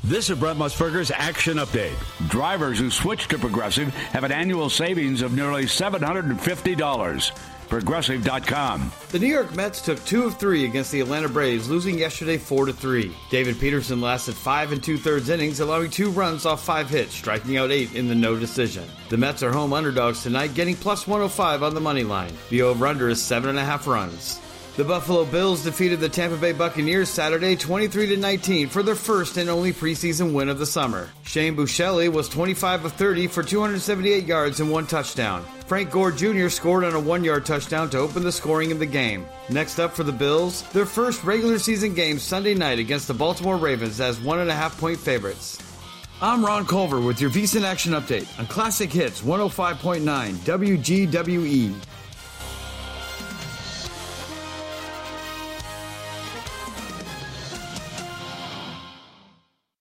This is Brent Musburger's Action Update. Drivers who switch to Progressive have an annual savings of nearly $750. Progressive.com. The New York Mets took 2 of 3 against the Atlanta Braves, losing yesterday 4-3. David Peterson lasted 5 2/3 innings, allowing 2 runs off 5 hits, striking out 8 in the no decision. The Mets are home underdogs tonight, getting plus 105 on the money line. The over-under is 7.5 runs. The Buffalo Bills defeated the Tampa Bay Buccaneers Saturday 23-19 for their first and only preseason win of the summer. Shane Buechele was 25 of 30 for 278 yards and 1 touchdown. Frank Gore Jr. scored on a 1-yard touchdown to open the scoring in the game. Next up for the Bills, their first regular season game Sunday night against the Baltimore Ravens as 1.5-point favorites. I'm Ron Culver with your VSiN Action Update on Classic Hits 105.9 WGWE.